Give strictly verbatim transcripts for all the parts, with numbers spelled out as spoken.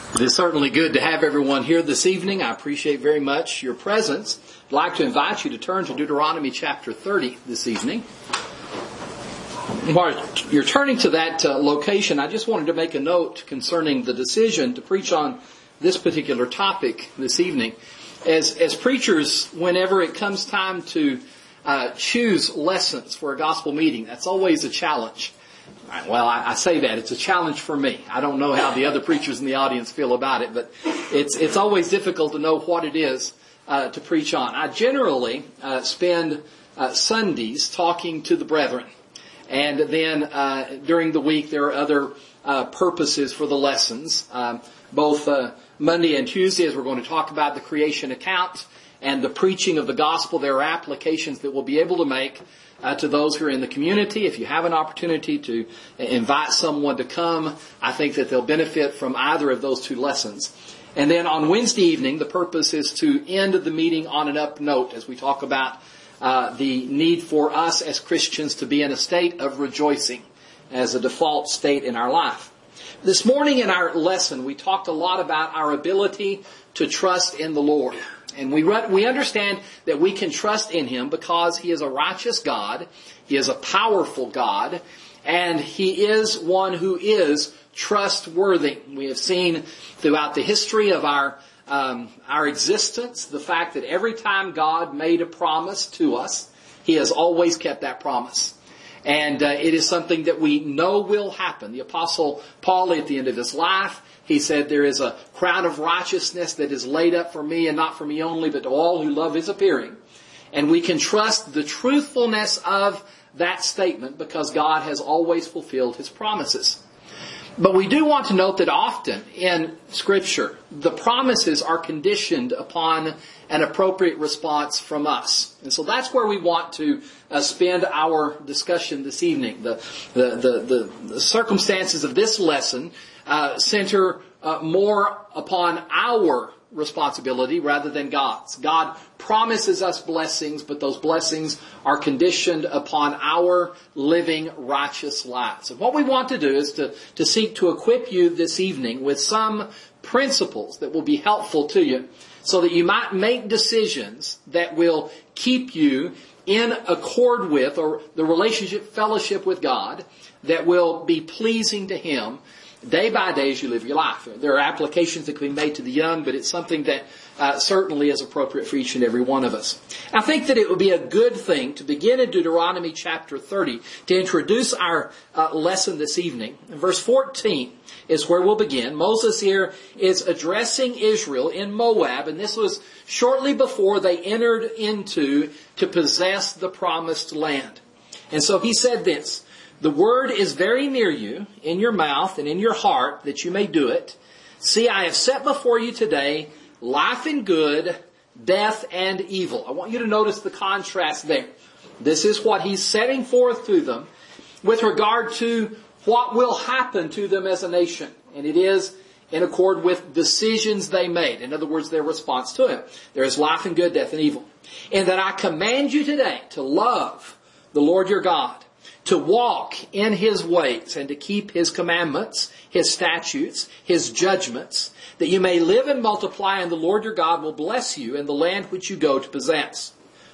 It is certainly good to have everyone here this evening. I appreciate very much your presence. I'd like to invite you to turn to Deuteronomy chapter thirty this evening. While you're turning to that uh, location, I just wanted to make a note concerning the decision to preach on this particular topic this evening. As, as preachers, whenever it comes time to uh, choose lessons for a gospel meeting, that's always a challenge. Well, I, I say that. It's a challenge for me. I don't know how the other preachers in the audience feel about it, but it's it's always difficult to know what it is uh, to preach on. I generally uh, spend uh, Sundays talking to the brethren. And then uh, during the week, there are other uh, purposes for the lessons. Um, both uh, Monday and Tuesday, as we're going to talk about the creation account and the preaching of the gospel, there are applications that we'll be able to make Uh, to those who are in the community. If you have an opportunity to invite someone to come, I think that they'll benefit from either of those two lessons. And then on Wednesday evening, the purpose is to end the meeting on an up note as we talk about uh, the need for us as Christians to be in a state of rejoicing as a default state in our life. This morning in our lesson, we talked a lot about our ability to trust in the Lord. And we we understand that we can trust in Him because He is a righteous God, He is a powerful God, and He is one who is trustworthy. We have seen throughout the history of our um, our existence the fact that every time God made a promise to us, He has always kept that promise. And uh, it is something that we know will happen. The Apostle Paul, at the end of his life, he said, there is a crown of righteousness that is laid up for me, and not for me only, but to all who love His appearing. And we can trust the truthfulness of that statement because God has always fulfilled His promises. But we do want to note that often in Scripture, the promises are conditioned upon an appropriate response from us. And so that's where we want to uh, spend our discussion this evening. The, the, the, the, the circumstances of this lesson uh, center uh, more upon our responsibility rather than God's. God promises us blessings, but those blessings are conditioned upon our living righteous lives. And what we want to do is to, to seek to equip you this evening with some principles that will be helpful to you so that you might make decisions that will keep you in accord with, or the relationship, fellowship with God, that will be pleasing to Him day by day as you live your life. There are applications that can be made to the young, but it's something that uh, certainly is appropriate for each and every one of us. I think that it would be a good thing to begin in Deuteronomy chapter thirty to introduce our uh, lesson this evening. Verse fourteen is where we'll begin. Moses here is addressing Israel in Moab, and this was shortly before they entered into to possess the promised land. And so he said this, "The word is very near you, in your mouth and in your heart, that you may do it. See, I have set before you today life and good, death and evil." I want you to notice the contrast there. This is what he's setting forth to them with regard to what will happen to them as a nation. And it is in accord with decisions they made. In other words, their response to Him. There is life and good, death and evil. "And that I command you today to love the Lord your God, to walk in His ways and to keep His commandments, His statutes, His judgments, that you may live and multiply, and the Lord your God will bless you in the land which you go to possess.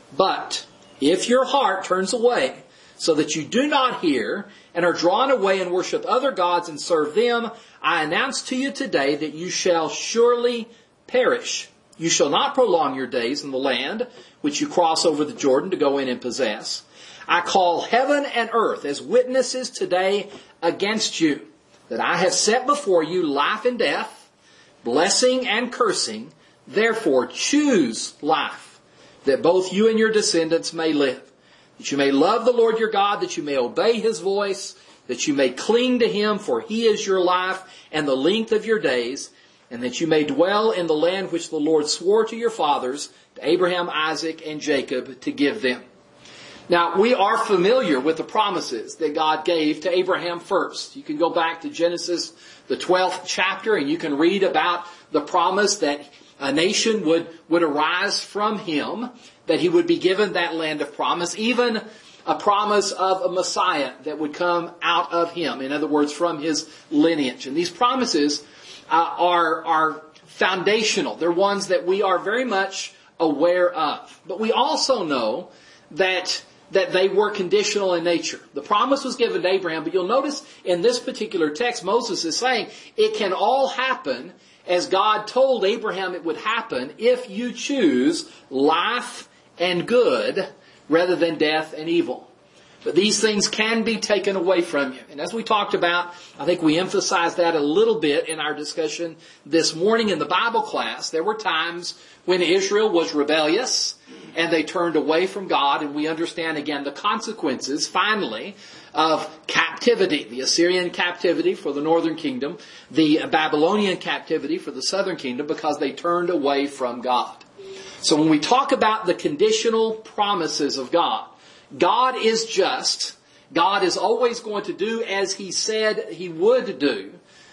But if your heart turns away, so that you do not hear and are drawn away and worship other gods and serve them, I announce to you today that you shall surely perish. You shall not prolong your days in the land which you cross over the Jordan to go in and possess. I call heaven and earth as witnesses today against you, that I have set before you life and death, blessing and cursing. Therefore choose life, that both you and your descendants may live, that you may love the Lord your God, that you may obey His voice, that you may cling to Him, for He is your life and the length of your days, and that you may dwell in the land which the Lord swore to your fathers, to Abraham, Isaac, and Jacob, to give them." Now, we are familiar with the promises that God gave to Abraham first. You can go back to Genesis, the twelfth chapter, and you can read about the promise that a nation would, would arise from him, that he would be given that land of promise, even a promise of a Messiah that would come out of him. In other words, from his lineage. And these promises uh, are, are foundational. They're ones that we are very much aware of. But we also know that that they were conditional in nature. The promise was given to Abraham, but you'll notice in this particular text, Moses is saying it can all happen as God told Abraham it would happen if you choose life and good rather than death and evil. But these things can be taken away from you. And as we talked about, I think we emphasized that a little bit in our discussion this morning in the Bible class. There were times when Israel was rebellious and they turned away from God, and we understand again the consequences, finally, of captivity. The Assyrian captivity for the northern kingdom, the Babylonian captivity for the southern kingdom, because they turned away from God. So when we talk about the conditional promises of God, God is just. God is always going to do as He said He would do.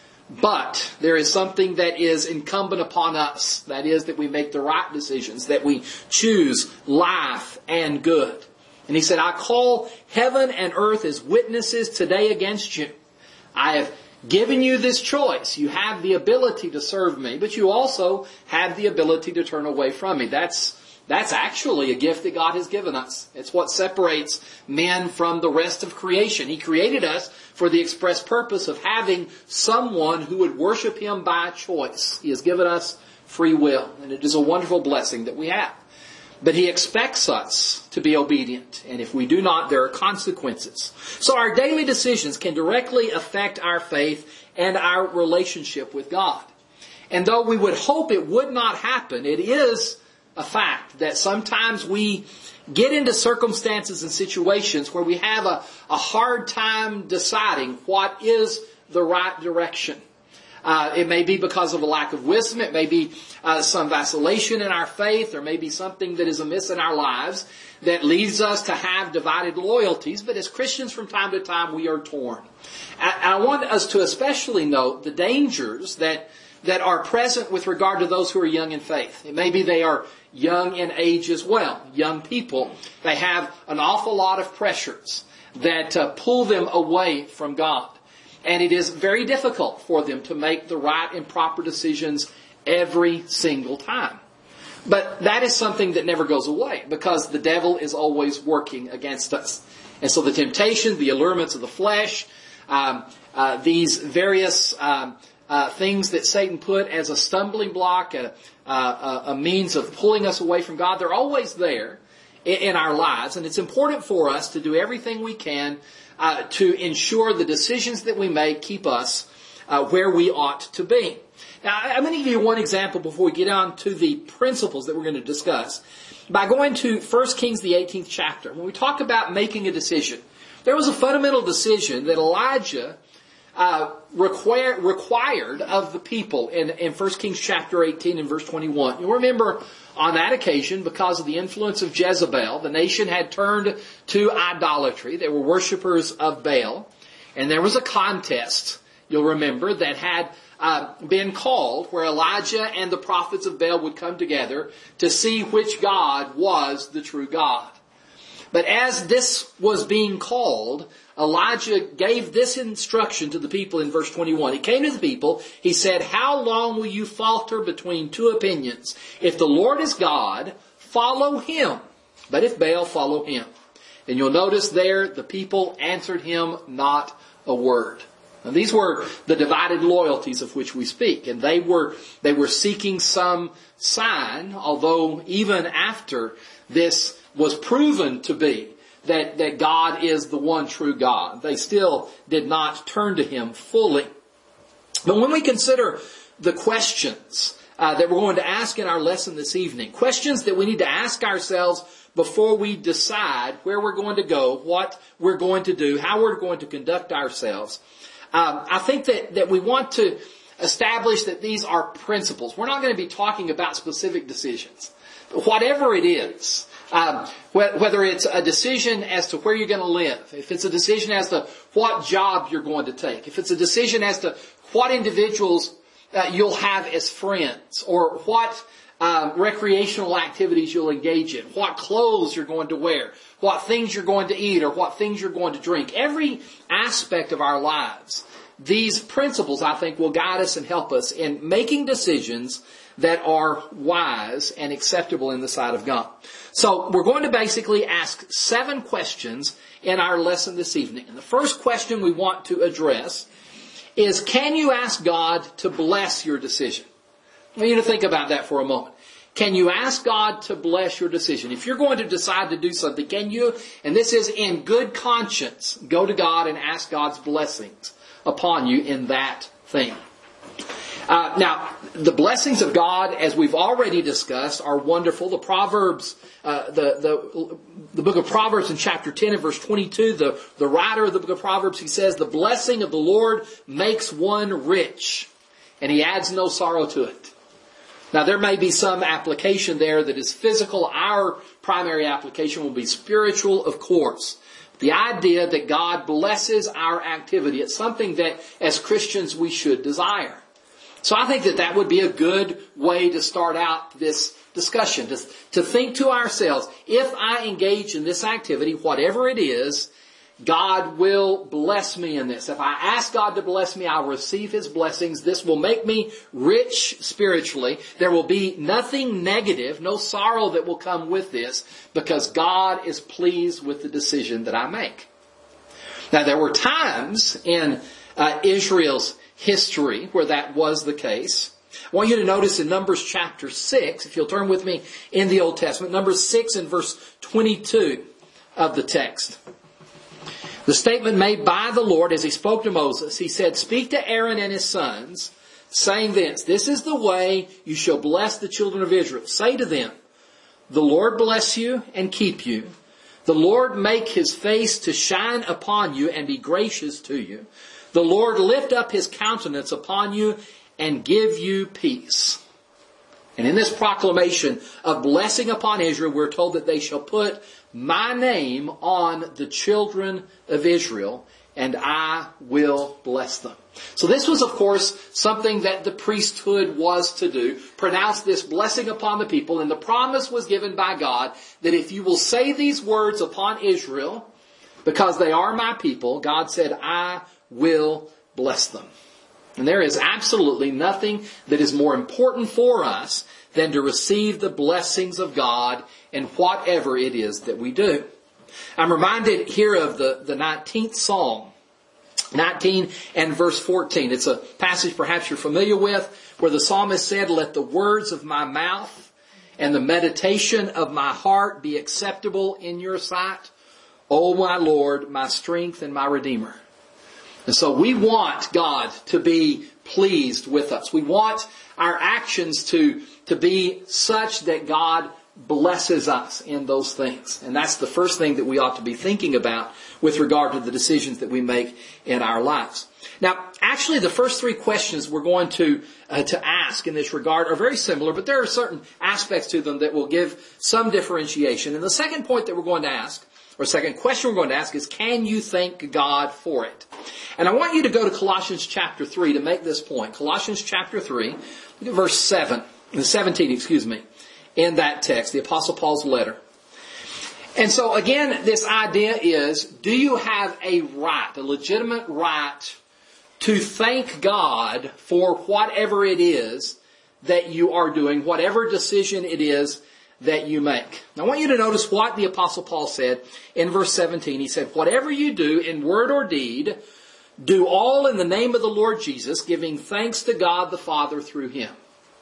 But there is something that is incumbent upon us. That is that we make the right decisions, that we choose life and good. And He said, I call heaven and earth as witnesses today against you. I have given you this choice. You have the ability to serve me, but you also have the ability to turn away from me. That's That's actually a gift that God has given us. It's what separates men from the rest of creation. He created us for the express purpose of having someone who would worship Him by choice. He has given us free will, and it is a wonderful blessing that we have. But He expects us to be obedient, and if we do not, there are consequences. So our daily decisions can directly affect our faith and our relationship with God. And though we would hope it would not happen, it is a fact that sometimes we get into circumstances and situations where we have a, a hard time deciding what is the right direction. Uh, it may be because of a lack of wisdom. It may be uh, some vacillation in our faith. There may be something that is amiss in our lives that leads us to have divided loyalties. But as Christians, from time to time, we are torn. I, I want us to especially note the dangers that that are present with regard to those who are young in faith. It may be they are young in age as well. Young people, they have an awful lot of pressures that uh, pull them away from God. And it is very difficult for them to make the right and proper decisions every single time. But that is something that never goes away, because the devil is always working against us. And so the temptation, the allurements of the flesh, um, uh, these various um, Uh, things that Satan put as a stumbling block, a, a, a means of pulling us away from God, they're always there in, in our lives. And it's important for us to do everything we can uh, to ensure the decisions that we make keep us uh, where we ought to be. Now, I'm going to give you one example before we get on to the principles that we're going to discuss. By going to First Kings, the eighteenth chapter, when we talk about making a decision, there was a fundamental decision that Elijah Uh, require, required of the people in, in First Kings chapter eighteen and verse twenty-one. You'll remember on that occasion, because of the influence of Jezebel, the nation had turned to idolatry. They were worshipers of Baal. And there was a contest, you'll remember, that had uh, been called where Elijah and the prophets of Baal would come together to see which God was the true God. But as this was being called, Elijah gave this instruction to the people in verse twenty-one. He came to the people, he said, how long will you falter between two opinions? If the Lord is God, follow Him. But if Baal, follow him. And you'll notice there, the people answered him not a word. Now, these were the divided loyalties of which we speak. And they were, they were seeking some sign, although even after this was proven to be that, that God is the one true God, they still did not turn to Him fully. But when we consider the questions uh, that we're going to ask in our lesson this evening, questions that we need to ask ourselves before we decide where we're going to go, what we're going to do, how we're going to conduct ourselves, um, I think that, that we want to establish that these are principles. We're not going to be talking about specific decisions. Whatever it is, Um, whether it's a decision as to where you're going to live, if it's a decision as to what job you're going to take, if it's a decision as to what individuals uh, you'll have as friends, or what um, recreational activities you'll engage in, what clothes you're going to wear, what things you're going to eat, or what things you're going to drink. Every aspect of our lives these principles, I think, will guide us and help us in making decisions that are wise and acceptable in the sight of God. So we're going to basically ask seven questions in our lesson this evening. And the first question we want to address is, can you ask God to bless your decision? I want you to think about that for a moment. Can you ask God to bless your decision? If you're going to decide to do something, can you, and this is in good conscience, go to God and ask God's blessings upon you in that thing? Uh, now, the blessings of God, as we've already discussed, are wonderful. The Proverbs, uh, the, the, the book of Proverbs in chapter ten and verse twenty-two, the, the writer of the book of Proverbs, he says, the blessing of the Lord makes one rich, and he adds no sorrow to it. Now, there may be some application there that is physical. Our primary application will be spiritual, of course. The idea that God blesses our activity, it's something that as Christians we should desire. So I think that that would be a good way to start out this discussion, to, to think to ourselves, if I engage in this activity, whatever it is, God will bless me in this. If I ask God to bless me, I'll receive His blessings. This will make me rich spiritually. There will be nothing negative, no sorrow that will come with this, because God is pleased with the decision that I make. Now, there were times in uh, Israel's history where that was the case. I want you to notice in Numbers chapter six, if you'll turn with me in the Old Testament, Numbers six and verse twenty-two of the text. The statement made by the Lord as He spoke to Moses, He said, speak to Aaron and his sons, saying this, this is the way you shall bless the children of Israel. Say to them, the Lord bless you and keep you. The Lord make His face to shine upon you and be gracious to you. The Lord lift up His countenance upon you and give you peace. And in this proclamation of blessing upon Israel, we're told that they shall put my name on the children of Israel, and I will bless them. So this was, of course, something that the priesthood was to do, pronounce this blessing upon the people, and the promise was given by God that if you will say these words upon Israel, because they are my people, God said, I will bless them. And there is absolutely nothing that is more important for us than to receive the blessings of God in whatever it is that we do. I'm reminded here of the, the nineteenth Psalm, nineteen and verse fourteen. It's a passage perhaps you're familiar with, where the psalmist said, let the words of my mouth and the meditation of my heart be acceptable in your sight, O my Lord, my strength and my Redeemer. And so we want God to be pleased with us. We want our actions to, to be such that God blesses us in those things. And that's the first thing that we ought to be thinking about with regard to the decisions that we make in our lives. Now, actually, the first three questions we're going to uh, to ask in this regard are very similar, but there are certain aspects to them that will give some differentiation. And the second point that we're going to ask, or second question we're going to ask, is, can you thank God for it? And I want you to go to Colossians chapter three to make this point. Colossians chapter three, look at verse seven, seventeen, excuse me, in that text, the Apostle Paul's letter. And so again, this idea is, do you have a right, a legitimate right to thank God for whatever it is that you are doing, whatever decision it is that you make? Now, I want you to notice what the Apostle Paul said in verse seventeen. He said, whatever you do in word or deed, do all in the name of the Lord Jesus, giving thanks to God the Father through Him.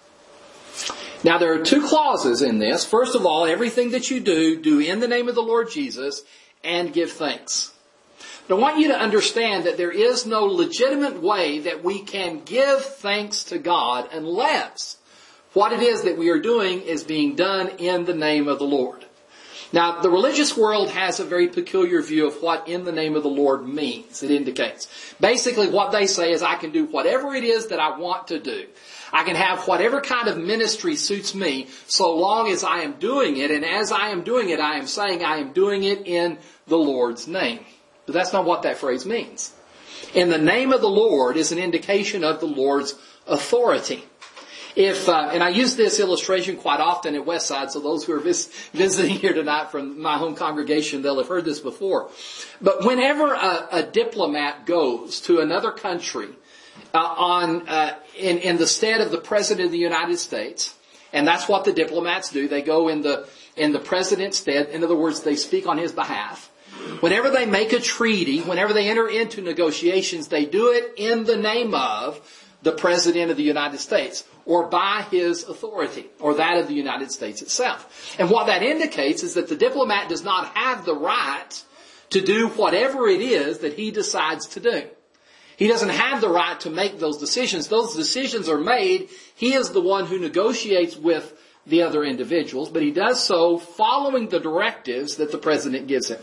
Now, there are two clauses in this. First of all, everything that you do, do in the name of the Lord Jesus and give thanks. But I want you to understand that there is no legitimate way that we can give thanks to God unless what it is that we are doing is being done in the name of the Lord. Now, the religious world has a very peculiar view of what in the name of the Lord means. It indicates. Basically, what they say is, I can do whatever it is that I want to do. I can have whatever kind of ministry suits me, so long as I am doing it. And as I am doing it, I am saying I am doing it in the Lord's name. But that's not what that phrase means. In the name of the Lord is an indication of the Lord's authority. If, uh, and I use this illustration quite often at Westside, so those who are vis- visiting here tonight from my home congregation, they'll have heard this before. But whenever a, a diplomat goes to another country uh, on uh, in, in the stead of the President of the United States, and that's what the diplomats do, they go in the in the President's stead. In other words, they speak on his behalf. Whenever they make a treaty, whenever they enter into negotiations, they do it in the name of the President of the United States, or by his authority, or that of the United States itself. And what that indicates is that the diplomat does not have the right to do whatever it is that he decides to do. He doesn't have the right to make those decisions. Those decisions are made. He is the one who negotiates with the other individuals, but he does so following the directives that the President gives him.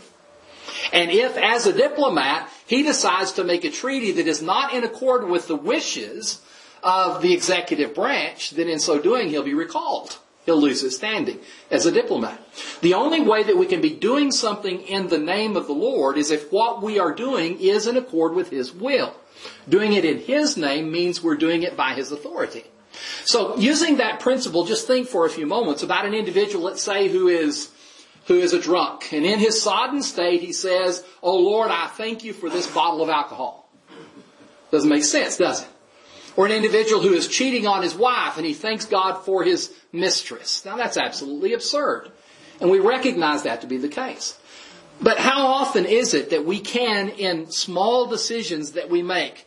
And if, as a diplomat, he decides to make a treaty that is not in accord with the wishes of the executive branch, then in so doing he'll be recalled. He'll lose his standing as a diplomat. The only way that we can be doing something in the name of the Lord is if what we are doing is in accord with His will. Doing it in His name means we're doing it by His authority. So using that principle, just think for a few moments about an individual, let's say, who is who is a drunk. And in his sodden state, he says, "Oh Lord, I thank you for this bottle of alcohol." Doesn't make sense, does it? Or an individual who is cheating on his wife and he thanks God for his mistress. Now that's absolutely absurd. And we recognize that to be the case. But how often is it that we can, in small decisions that we make,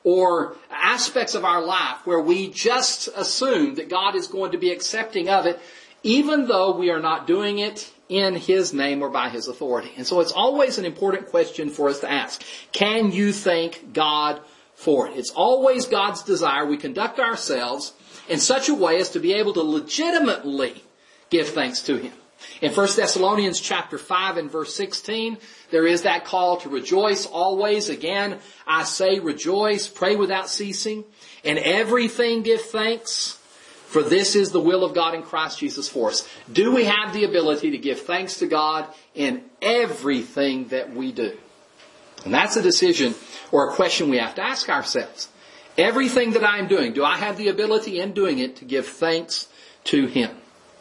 or aspects of our life where we just assume that God is going to be accepting of it, even though we are not doing it in His name or by His authority? And so it's always an important question for us to ask. Can you thank God for it? It's always God's desire we conduct ourselves in such a way as to be able to legitimately give thanks to Him. In First Thessalonians chapter five and verse sixteen, there is that call to rejoice always. Again, I say rejoice, pray without ceasing, and everything give thanks, for this is the will of God in Christ Jesus for us. Do we have the ability to give thanks to God in everything that we do? And that's a decision or a question we have to ask ourselves. Everything that I am doing, do I have the ability in doing it to give thanks to Him?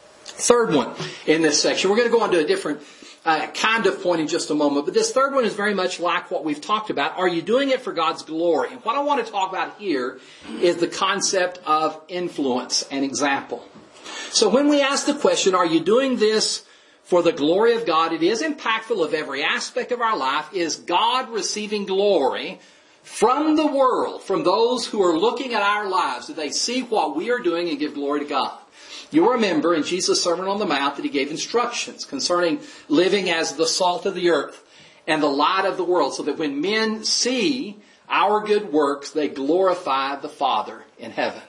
Third one in this section. We're going to go on to a different uh, kind of point in just a moment. But this third one is very much like what we've talked about. Are you doing it for God's glory? And what I want to talk about here is the concept of influence and example. So when we ask the question, are you doing this for the glory of God? It is impactful of every aspect of our life. Is God receiving glory from the world, from those who are looking at our lives? Do they see what we are doing and give glory to God? You'll remember in Jesus' Sermon on the Mount that He gave instructions concerning living as the salt of the earth and the light of the world, so that when men see our good works, they glorify the Father in heaven.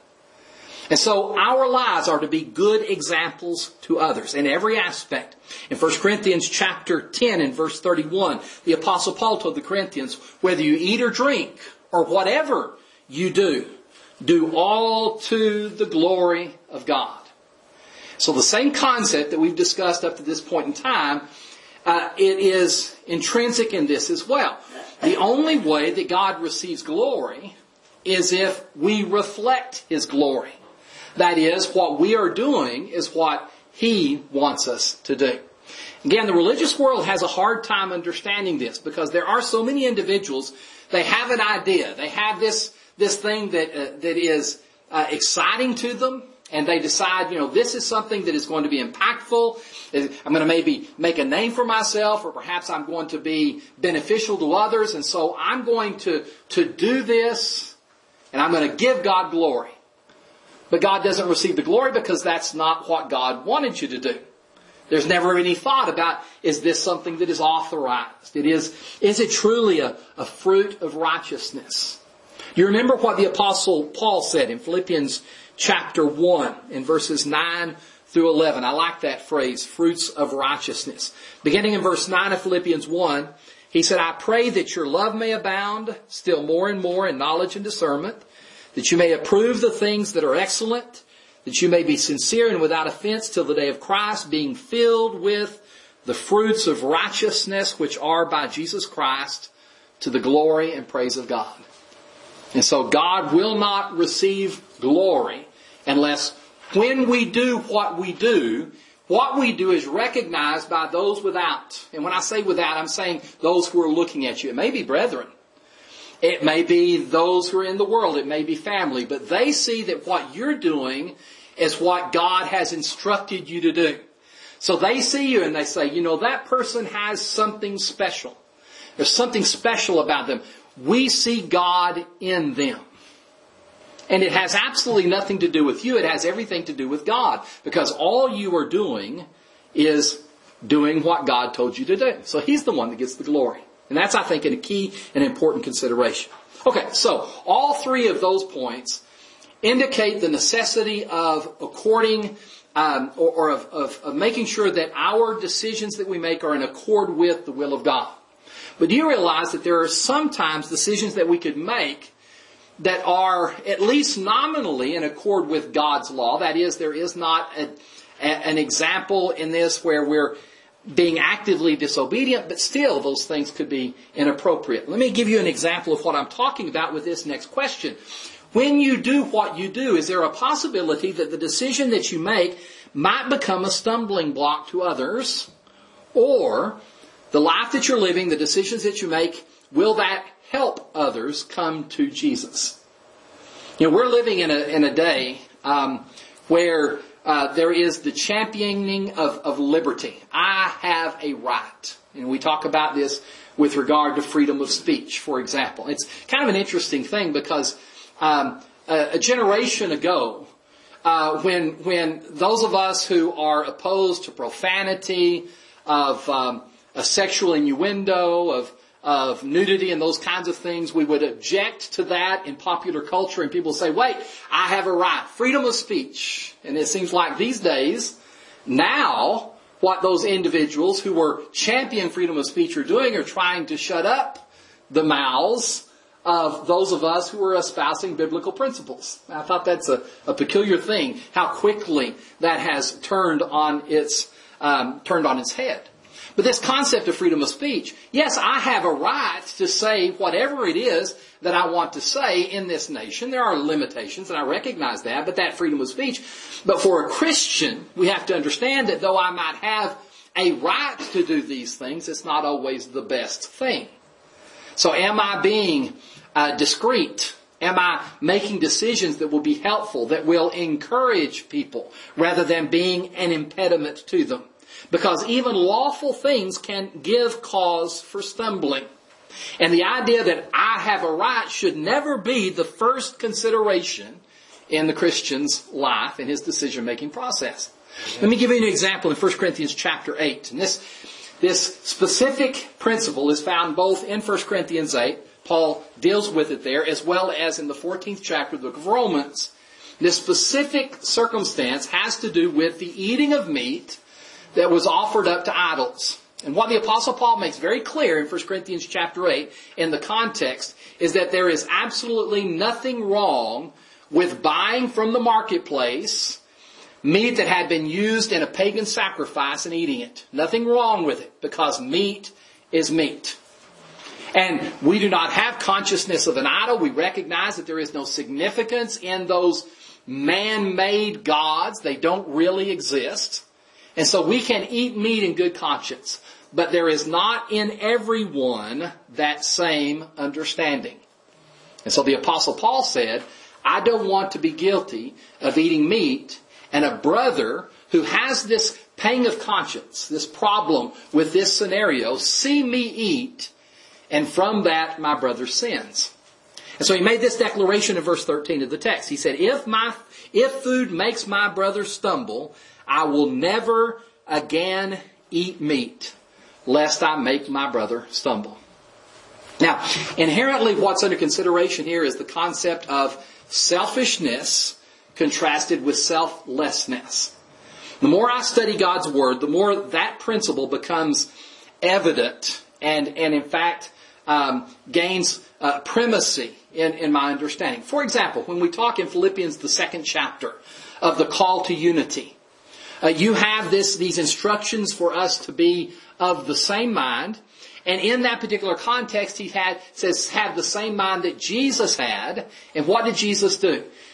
And so our lives are to be good examples to others in every aspect. In First Corinthians chapter ten and verse thirty-one, the Apostle Paul told the Corinthians, whether you eat or drink or whatever you do, do all to the glory of God. So the same concept that we've discussed up to this point in time, uh, it is intrinsic in this as well. The only way that God receives glory is if we reflect His glory. That is, what we are doing is what He wants us to do. Again, the religious world has a hard time understanding this because there are so many individuals, they have an idea. They have this, this thing that, uh, that is uh, exciting to them. And they decide, you know, this is something that is going to be impactful. I'm going to maybe make a name for myself, or perhaps I'm going to be beneficial to others. And so I'm going to, to do this, and I'm going to give God glory. But God doesn't receive the glory because that's not what God wanted you to do. There's never any thought about, is this something that is authorized? It is, is it truly a, a fruit of righteousness? You remember what the Apostle Paul said in Philippians chapter one in verses nine through eleven. I like that phrase, fruits of righteousness. Beginning in verse nine of Philippians one, he said, I pray that your love may abound still more and more in knowledge and discernment, that you may approve the things that are excellent, that you may be sincere and without offense till the day of Christ, being filled with the fruits of righteousness which are by Jesus Christ to the glory and praise of God. And so God will not receive glory unless when we do what we do, what we do is recognized by those without. And when I say without, I'm saying those who are looking at you. It may be brethren. It may be those who are in the world. It may be family. But they see that what you're doing is what God has instructed you to do. So they see you and they say, you know, that person has something special. There's something special about them. We see God in them. And it has absolutely nothing to do with you. It has everything to do with God. Because all you are doing is doing what God told you to do. So He's the one that gets the glory. And that's, I think, a key and important consideration. Okay, so all three of those points indicate the necessity of according, um, or, or of, of, of making sure that our decisions that we make are in accord with the will of God. But do you realize that there are sometimes decisions that we could make that are at least nominally in accord with God's law? That is, there is not a, a, an example in this where we're being actively disobedient, but still those things could be inappropriate. Let me give you an example of what I'm talking about with this next question. When you do what you do, is there a possibility that the decision that you make might become a stumbling block to others? Or the life that you're living, the decisions that you make, will that help others come to Jesus? You know, we're living in a in a day um, where uh, there is the championing of, of liberty. I have a right. And we talk about this with regard to freedom of speech, for example. It's kind of an interesting thing because um, a, a generation ago, uh, when when those of us who are opposed to profanity, of um, a sexual innuendo, of of nudity and those kinds of things, we would object to that in popular culture, and people say, wait, I have a right, freedom of speech. And it seems like these days, now, what those individuals who were championing freedom of speech are doing are trying to shut up the mouths of those of us who are espousing biblical principles. I thought that's a, a peculiar thing, how quickly that has turned on its, um, turned on its head. But this concept of freedom of speech, yes, I have a right to say whatever it is that I want to say in this nation. There are limitations, and I recognize that, but that freedom of speech. But for a Christian, we have to understand that though I might have a right to do these things, it's not always the best thing. So am I being uh, discreet? Am I making decisions that will be helpful, that will encourage people, rather than being an impediment to them? Because even lawful things can give cause for stumbling. And the idea that I have a right should never be the first consideration in the Christian's life, in his decision-making process. Let me give you an example in First Corinthians chapter eight. And this, this specific principle is found both in First Corinthians eight, Paul deals with it there, as well as in the fourteenth chapter of the book of Romans. This specific circumstance has to do with the eating of meat that was offered up to idols. And what the Apostle Paul makes very clear in First Corinthians chapter eight in the context is that there is absolutely nothing wrong with buying from the marketplace meat that had been used in a pagan sacrifice and eating it. Nothing wrong with it, because meat is meat. And we do not have consciousness of an idol. We recognize that there is no significance in those man-made gods. They don't really exist. And so we can eat meat in good conscience. But there is not in everyone that same understanding. And so the Apostle Paul said, I don't want to be guilty of eating meat, and a brother who has this pang of conscience, this problem with this scenario, see me eat, and from that my brother sins. And so he made this declaration in verse thirteen of the text. He said, if my, if food makes my brother stumble, I will never again eat meat, lest I make my brother stumble. Now, inherently what's under consideration here is the concept of selfishness contrasted with selflessness. The more I study God's Word, the more that principle becomes evident and, and in fact, um, gains uh, primacy in, in my understanding. For example, when we talk in Philippians, the second chapter, of the call to unity, Uh, you have this, these instructions for us to be of the same mind. And in that particular context, he had, says, have the same mind that Jesus had. And what did Jesus do?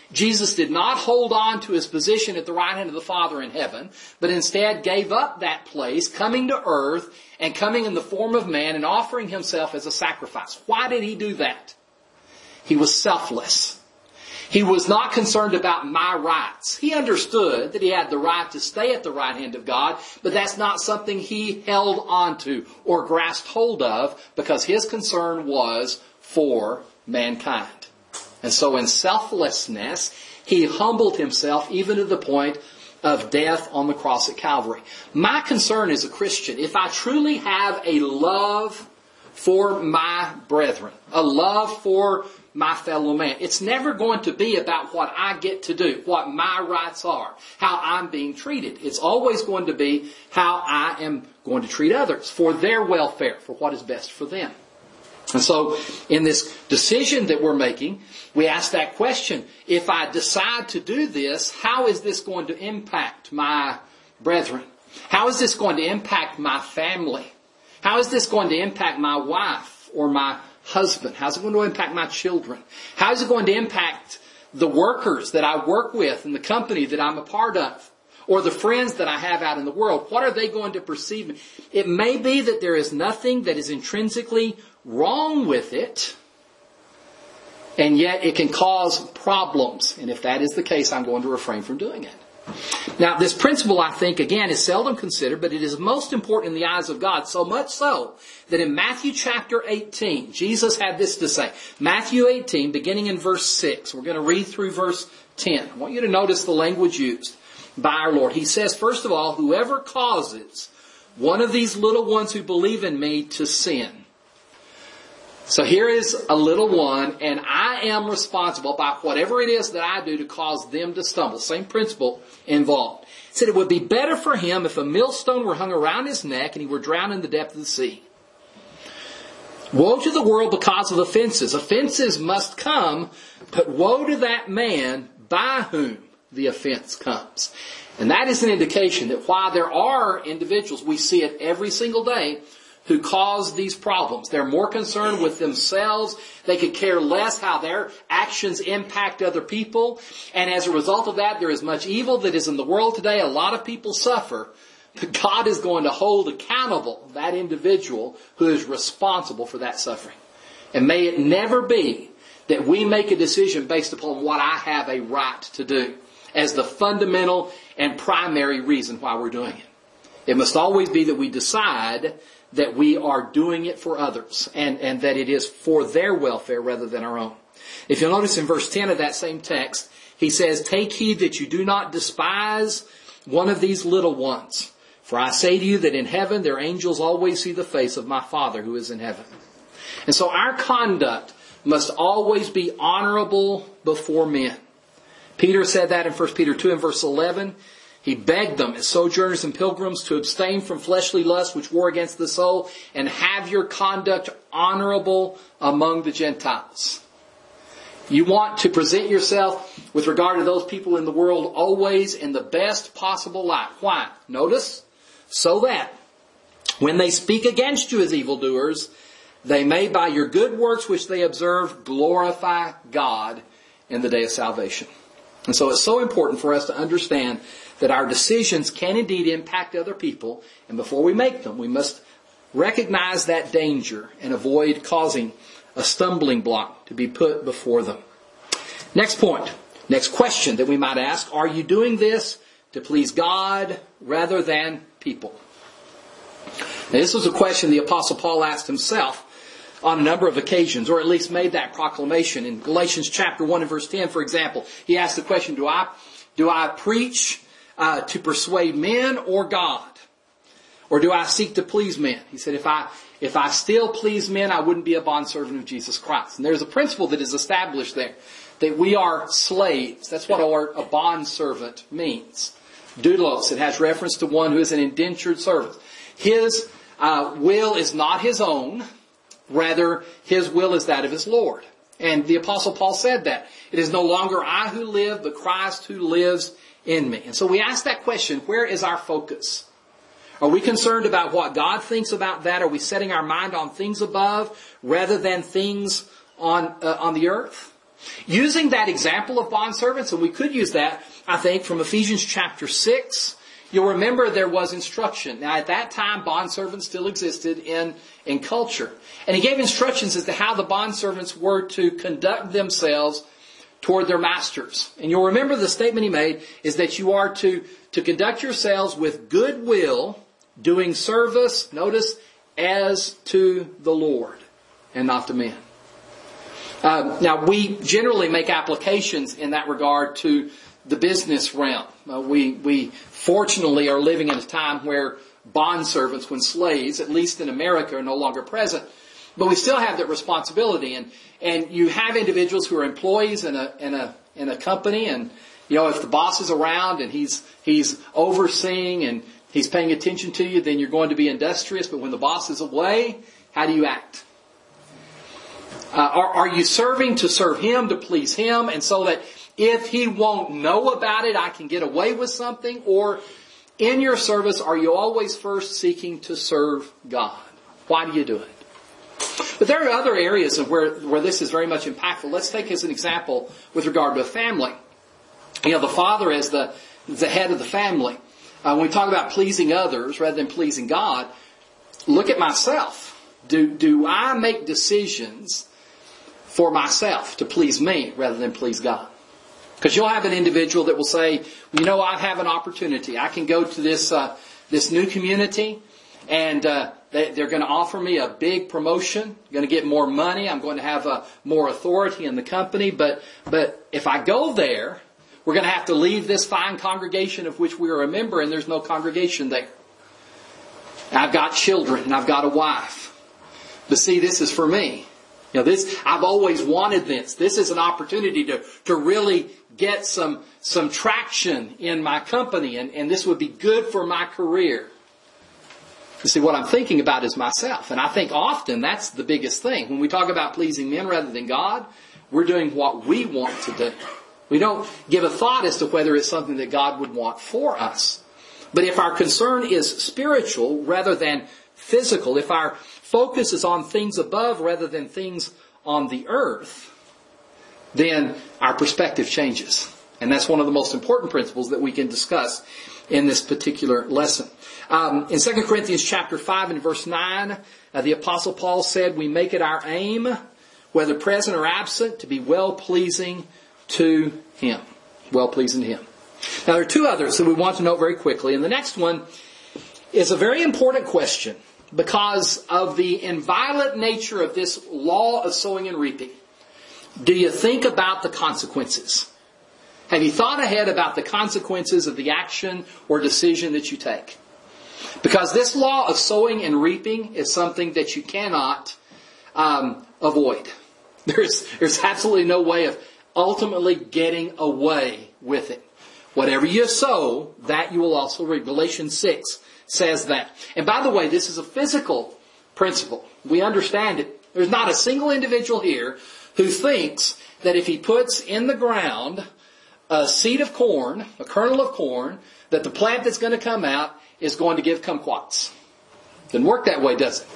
Jesus did not hold on to his position at the right hand of the Father in heaven, but instead gave up that place, coming to earth and coming in the form of man and offering himself as a sacrifice. Why did he do that? He was selfless. He was not concerned about my rights. He understood that he had the right to stay at the right hand of God, but that's not something he held on to or grasped hold of, because his concern was for mankind. And so in selflessness, he humbled himself even to the point of death on the cross at Calvary. My concern as a Christian, if I truly have a love for my brethren, a love for my fellow man, it's never going to be about what I get to do, what my rights are, how I'm being treated. It's always going to be how I am going to treat others for their welfare, for what is best for them. And so in this decision that we're making, we ask that question: if I decide to do this, how is this going to impact my brethren? How is this going to impact my family? How is this going to impact my wife or my husband? How's it going to impact my children? How is it going to impact the workers that I work with and the company that I'm a part of? Or the friends that I have out in the world? What are they going to perceive me? It may be that there is nothing that is intrinsically wrong with it, and yet it can cause problems. And if that is the case, I'm going to refrain from doing it. Now, this principle, I think, again, is seldom considered, but it is most important in the eyes of God, so much so that in Matthew chapter eighteen, Jesus had this to say. Matthew eighteen, beginning in verse six. We're going to read through verse ten. I want you to notice the language used by our Lord. He says, first of all, whoever causes one of these little ones who believe in me to sin. So here is a little one, and I am responsible by whatever it is that I do to cause them to stumble. Same principle involved. He said it would be better for him if a millstone were hung around his neck and he were drowned in the depth of the sea. Woe to the world because of offenses. Offenses must come, but woe to that man by whom the offense comes. And that is an indication that while there are individuals, we see it every single day, who cause these problems. They're more concerned with themselves. They could care less how their actions impact other people. And as a result of that, there is much evil that is in the world today. A lot of people suffer. But God is going to hold accountable that individual who is responsible for that suffering. And may it never be that we make a decision based upon what I have a right to do as the fundamental and primary reason why we're doing it. It must always be that we decide that we are doing it for others and, and that it is for their welfare rather than our own. If you'll notice in verse ten of that same text, he says, take heed that you do not despise one of these little ones. For I say to you that in heaven their angels always see the face of my Father who is in heaven. And so our conduct must always be honorable before men. Peter said that in First Peter two and verse eleven. He begged them as sojourners and pilgrims to abstain from fleshly lusts which war against the soul, and have your conduct honorable among the Gentiles. You want to present yourself with regard to those people in the world always in the best possible light. Why? Notice, so that when they speak against you as evildoers, they may by your good works which they observe glorify God in the day of salvation. And so it's so important for us to understand that our decisions can indeed impact other people, and before we make them, we must recognize that danger and avoid causing a stumbling block to be put before them. Next point, next question that we might ask, are you doing this to please God rather than people? Now, this was a question the Apostle Paul asked himself on a number of occasions, or at least made that proclamation. In Galatians chapter one and verse ten, for example, he asked the question, do I, do I preach uh, to persuade men or God? Or do I seek to please men? He said, if I, if I still please men, I wouldn't be a bondservant of Jesus Christ. And there's a principle that is established there, that we are slaves. That's what our, a bondservant means. Doulos, it has reference to one who is an indentured servant. His uh, will is not his own. Rather, his will is that of his Lord. And the Apostle Paul said that. It is no longer I who live, but Christ who lives in me. And so we ask that question, where is our focus? Are we concerned about what God thinks about that? Are we setting our mind on things above rather than things on uh, on the earth? Using that example of bondservants, and we could use that, I think, from Ephesians chapter six, you'll remember there was instruction. Now, at that time, bondservants still existed in, in culture. And he gave instructions as to how the bondservants were to conduct themselves toward their masters. And you'll remember the statement he made is that you are to, to conduct yourselves with goodwill, doing service, notice, as to the Lord and not to men. Uh, now, we generally make applications in that regard to the business realm. Uh, we, we fortunately are living in a time where bondservants, when slaves, at least in America, are no longer present. But we still have that responsibility. And, and you have individuals who are employees in a, in a, in a company. And, you know, if the boss is around and he's, he's overseeing and he's paying attention to you, then you're going to be industrious. But when the boss is away, how do you act? Uh, are, are you serving to serve him, to please him, and so that if he won't know about it, I can get away with something? Or in your service, are you always first seeking to serve God? Why do you do it? But there are other areas of where, where this is very much impactful. Let's take as an example with regard to a family. You know, the father as the, the head of the family. Uh, when we talk about pleasing others rather than pleasing God, look at myself. Do, do I make decisions for myself to please me rather than please God? Because you'll have an individual that will say, you know, I have an opportunity. I can go to this uh, this new community and uh, they, they're going to offer me a big promotion. I'm going to get more money. I'm going to have uh, more authority in the company. But but if I go there, we're going to have to leave this fine congregation of which we are a member, and there's no congregation there. And I've got children and I've got a wife. But see, this is for me. You know, this, I've always wanted this. This is an opportunity to, to really get some, some traction in my company, and, and this would be good for my career. You see, what I'm thinking about is myself. And I think often that's the biggest thing. When we talk about pleasing men rather than God, we're doing what we want to do. We don't give a thought as to whether it's something that God would want for us. But if our concern is spiritual rather than physical, if our focus is on things above rather than things on the earth, then our perspective changes. And that's one of the most important principles that we can discuss in this particular lesson. Um, in Second Corinthians chapter five and verse nine, uh, the Apostle Paul said, we make it our aim, whether present or absent, to be well-pleasing to Him. Well-pleasing to Him. Now there are two others that we want to note very quickly. And the next one is a very important question, because of the inviolate nature of this law of sowing and reaping. Do you think about the consequences? Have you thought ahead about the consequences of the action or decision that you take? Because this law of sowing and reaping is something that you cannot um, avoid. There's, there's absolutely no way of ultimately getting away with it. Whatever you sow, that you will also reap. Galatians six says that. And by the way, this is a physical principle. We understand it. There's not a single individual here who thinks that if he puts in the ground a seed of corn, a kernel of corn, that the plant that's going to come out is going to give kumquats. Doesn't work that way, does it?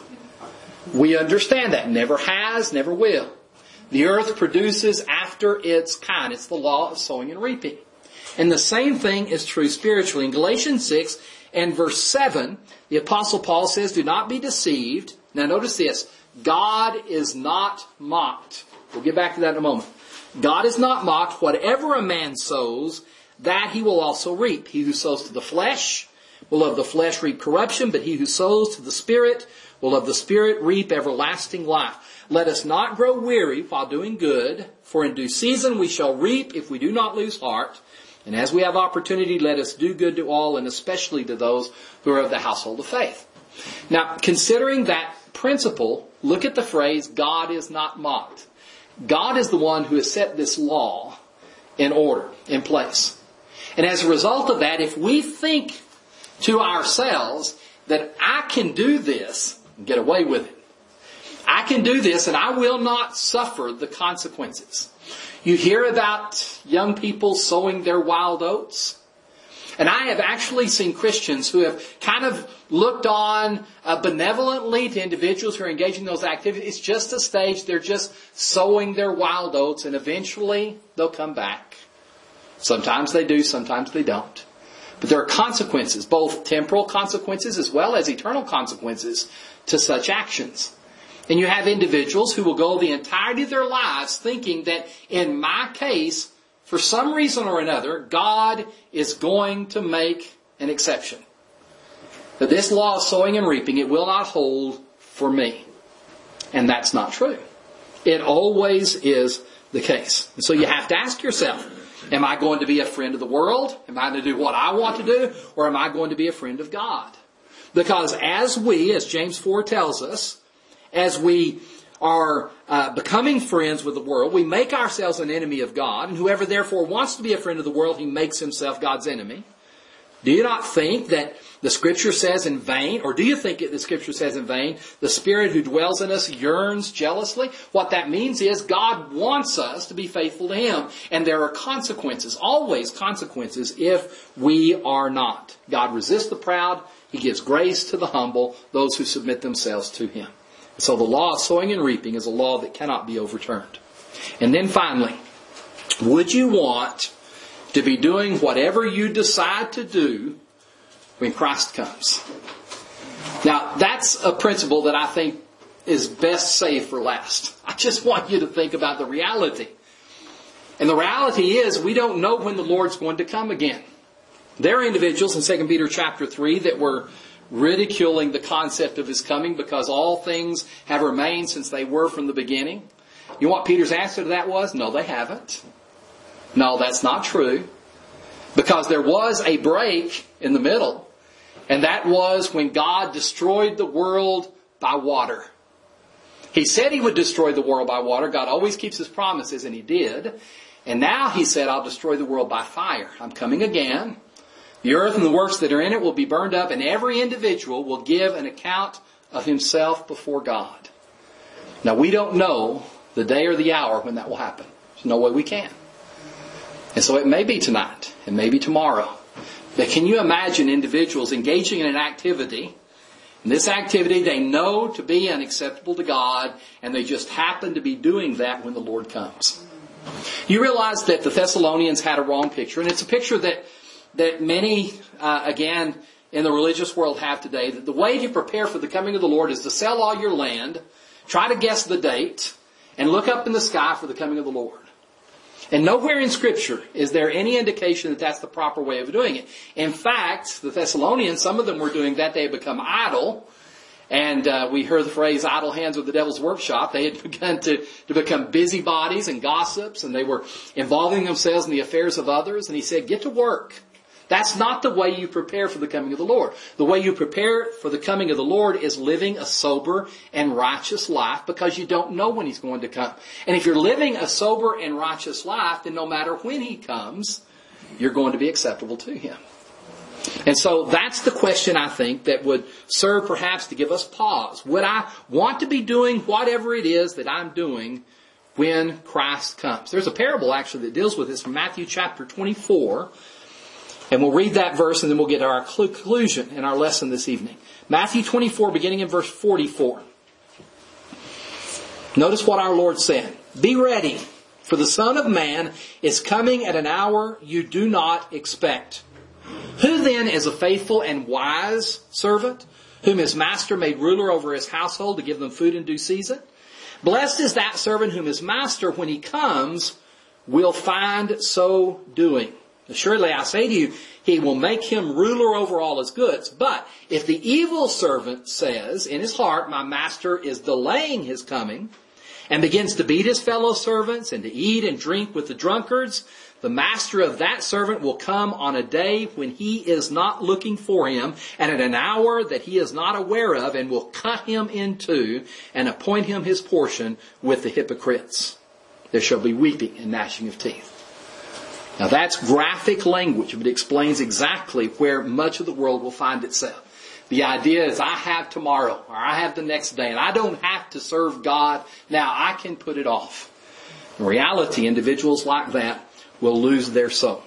We understand that. Never has, never will. The earth produces after its kind. It's the law of sowing and reaping. And the same thing is true spiritually. In Galatians six and verse seven, the Apostle Paul says, do not be deceived. Now notice this. God is not mocked. We'll get back to that in a moment. God is not mocked. Whatever a man sows, that he will also reap. He who sows to the flesh will of the flesh reap corruption, but he who sows to the Spirit will of the Spirit reap everlasting life. Let us not grow weary while doing good, for in due season we shall reap if we do not lose heart. And as we have opportunity, let us do good to all, and especially to those who are of the household of faith. Now, considering that principle, look at the phrase, God is not mocked. God is the one who has set this law in order, in place. And as a result of that, if we think to ourselves that I can do this and get away with it, I can do this and I will not suffer the consequences. You hear about young people sowing their wild oats. And I have actually seen Christians who have kind of looked on uh, benevolently to individuals who are engaging in those activities. It's just a stage. They're just sowing their wild oats, and eventually they'll come back. Sometimes they do, sometimes they don't. But there are consequences, both temporal consequences as well as eternal consequences to such actions. And you have individuals who will go the entirety of their lives thinking that in my case, for some reason or another, God is going to make an exception. That this law of sowing and reaping, it will not hold for me. And that's not true. It always is the case. And so you have to ask yourself, am I going to be a friend of the world? Am I going to do what I want to do? Or am I going to be a friend of God? Because as we, as James four tells us, as we are uh, becoming friends with the world, we make ourselves an enemy of God. And whoever therefore wants to be a friend of the world, he makes himself God's enemy. Do you not think that the Scripture says in vain, or do you think that the Scripture says in vain, the Spirit who dwells in us yearns jealously? What that means is God wants us to be faithful to Him. And there are consequences, always consequences, if we are not. God resists the proud. He gives grace to the humble, those who submit themselves to Him. So the law of sowing and reaping is a law that cannot be overturned. And then finally, would you want to be doing whatever you decide to do when Christ comes? Now, that's a principle that I think is best saved for last. I just want you to think about the reality. And the reality is we don't know when the Lord's going to come again. There are individuals in Second Peter chapter three that were ridiculing the concept of His coming because all things have remained since they were from the beginning. You know what Peter's answer to that was? No, they haven't. No, that's not true. Because there was a break in the middle. And that was when God destroyed the world by water. He said He would destroy the world by water. God always keeps His promises, and He did. And now He said, I'll destroy the world by fire. I'm coming again. The earth and the works that are in it will be burned up, and every individual will give an account of himself before God. Now, we don't know the day or the hour when that will happen. There's no way we can. And so it may be tonight, it may be tomorrow. But can you imagine individuals engaging in an activity, and this activity they know to be unacceptable to God, and they just happen to be doing that when the Lord comes? You realize that the Thessalonians had a wrong picture, and it's a picture that that many, uh, again, in the religious world have today, that the way to prepare for the coming of the Lord is to sell all your land, try to guess the date, and look up in the sky for the coming of the Lord. And nowhere in Scripture is there any indication that that's the proper way of doing it. In fact, the Thessalonians, some of them were doing that. They had become idle. And uh, we heard the phrase, idle hands with the devil's workshop. They had begun to, to become busybodies and gossips, and they were involving themselves in the affairs of others. And he said, get to work. That's not the way you prepare for the coming of the Lord. The way you prepare for the coming of the Lord is living a sober and righteous life, because you don't know when He's going to come. And if you're living a sober and righteous life, then no matter when He comes, you're going to be acceptable to Him. And so that's the question, I think, that would serve perhaps to give us pause. Would I want to be doing whatever it is that I'm doing when Christ comes? There's a parable actually that deals with this from Matthew chapter twenty-four. And we'll read that verse and then we'll get to our conclusion in our lesson this evening. Matthew twenty-four, beginning in verse forty-four. Notice what our Lord said. Be ready, for the Son of Man is coming at an hour you do not expect. Who then is a faithful and wise servant, whom his master made ruler over his household to give them food in due season? Blessed is that servant whom his master, when he comes, will find so doing. Surely I say to you, he will make him ruler over all his goods. But if the evil servant says in his heart, my master is delaying his coming, and begins to beat his fellow servants and to eat and drink with the drunkards, the master of that servant will come on a day when he is not looking for him, and at an hour that he is not aware of, and will cut him in two and appoint him his portion with the hypocrites. There shall be weeping and gnashing of teeth. Now that's graphic language, but it explains exactly where much of the world will find itself. The idea is I have tomorrow, or I have the next day, and I don't have to serve God now. I can put it off. In reality, individuals like that will lose their soul.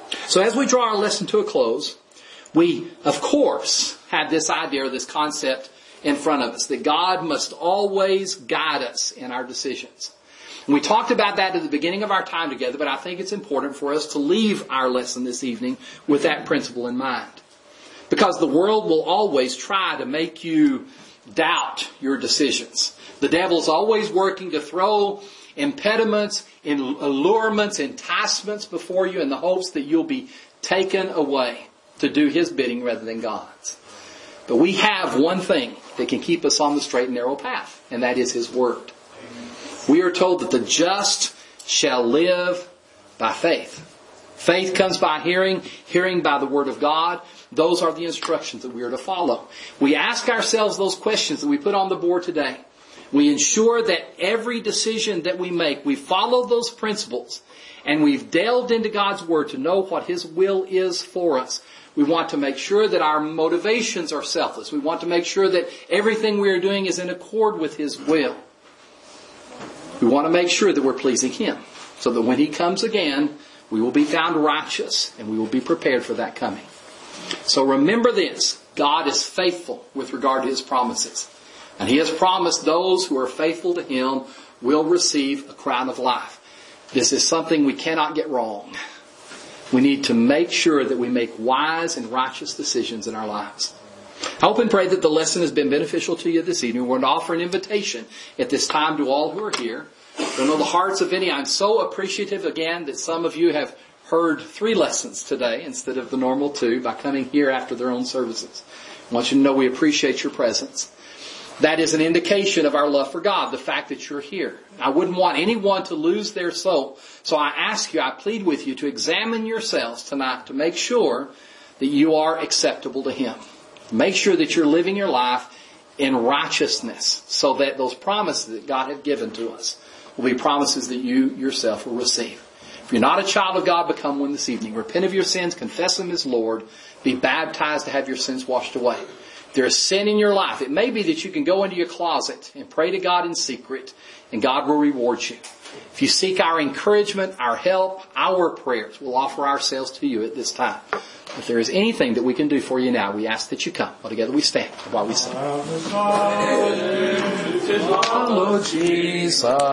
So as we draw our lesson to a close, we, of course, have this idea or this concept in front of us, that God must always guide us in our decisions. And we talked about that at the beginning of our time together, but I think it's important for us to leave our lesson this evening with that principle in mind. Because the world will always try to make you doubt your decisions. The devil is always working to throw impediments, allurements, enticements before you in the hopes that you'll be taken away to do his bidding rather than God's. But we have one thing that can keep us on the straight and narrow path, and that is his word. We are told that the just shall live by faith. Faith comes by hearing, hearing by the word of God. Those are the instructions that we are to follow. We ask ourselves those questions that we put on the board today. We ensure that every decision that we make, we follow those principles, and we've delved into God's word to know what his will is for us. We want to make sure that our motivations are selfless. We want to make sure that everything we are doing is in accord with his will. We want to make sure that we're pleasing him, so that when he comes again, we will be found righteous and we will be prepared for that coming. So remember this, God is faithful with regard to his promises. And he has promised those who are faithful to him will receive a crown of life. This is something we cannot get wrong. We need to make sure that we make wise and righteous decisions in our lives. I hope and pray that the lesson has been beneficial to you this evening. We're going to offer an invitation at this time to all who are here. I don't know the hearts of any. I'm so appreciative again that some of you have heard three lessons today instead of the normal two by coming here after their own services. I want you to know we appreciate your presence. That is an indication of our love for God, the fact that you're here. I wouldn't want anyone to lose their soul. So I ask you, I plead with you to examine yourselves tonight to make sure that you are acceptable to him. Make sure that you're living your life in righteousness so that those promises that God has given to us will be promises that you yourself will receive. If you're not a child of God, become one this evening. Repent of your sins, confess him as Lord, be baptized to have your sins washed away. If there is sin in your life, it may be that you can go into your closet and pray to God in secret, and God will reward you. If you seek our encouragement, our help, our prayers, we'll offer ourselves to you at this time. If there is anything that we can do for you now, we ask that you come. Well, together we stand while we sing. Follow Jesus.